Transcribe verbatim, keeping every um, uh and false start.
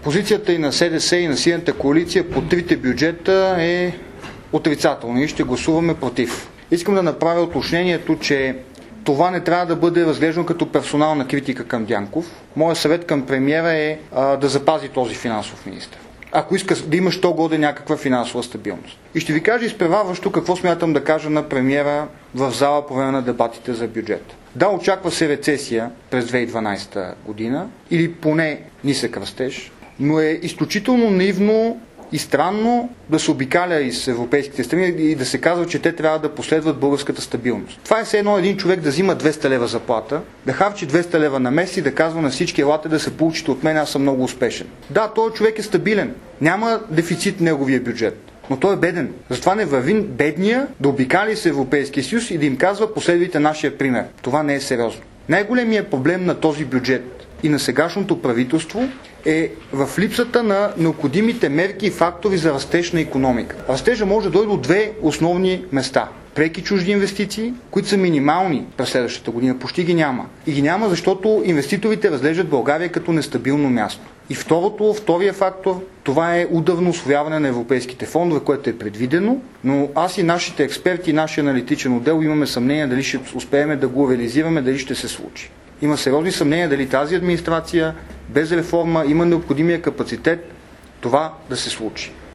позицията и на СДС и на Синята коалиция по трите бюджета е отрицателна и ще гласуваме против. Искам да направя уточнението, че това не трябва да бъде разглеждано като персонална критика към Дянков. Моят съвет към премиера е а, да запази този финансов министър, ако иска да има що годе някаква финансова стабилност. И ще ви кажа изпреварващо какво смятам да кажа на премиера в зала по време на дебатите за бюджет. Да, очаква се рецесия през две хиляди и дванадесета година или поне нисък растеж, но е изключително наивно и странно да се обикаля из европейските страни и да се казва, че те трябва да последват българската стабилност. Това е все едно един човек да взима двеста лева заплата, да харчи двеста лева на месец и да казва на всички: елате да се получите от мен, аз съм много успешен. Да, този човек е стабилен, няма дефицит в неговия бюджет, но той е беден. Затова не върви бедния да обикали с Европейския съюз и да им казва: последвайте нашия пример. Това не е сериозно. Най-големият проблем на този бюджет и на сегашното правителство е в липсата на необходимите мерки и фактори за растеж на икономика. Растежа може да дойде от две основни места. Преки чужди инвестиции, които са минимални през следващата година, почти ги няма. И ги няма, защото инвеститорите разглеждат България като нестабилно място. И второто, втория фактор, това е ударно усвояване на европейските фондове, което е предвидено, но аз и нашите експерти, и нашия аналитичен отдел имаме съмнение дали ще успеем да го реализираме, дали ще се случи. Има сериозни съмнения дали тази администрация без реформа има необходимия капацитет това да се случи.